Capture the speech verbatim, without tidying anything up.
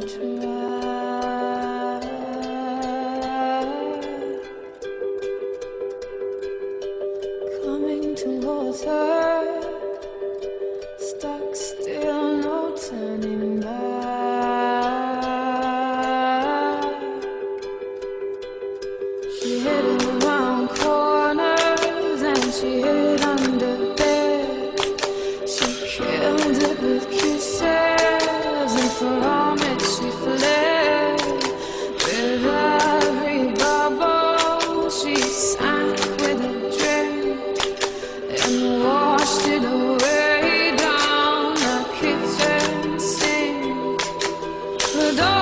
Coming towards her, stuck still, no turning back. She hid around corners and she hid under bed. She killed it with kisses and from it she fled. With every bubble she sank with a drink and washed it away down the kitchen sink. The door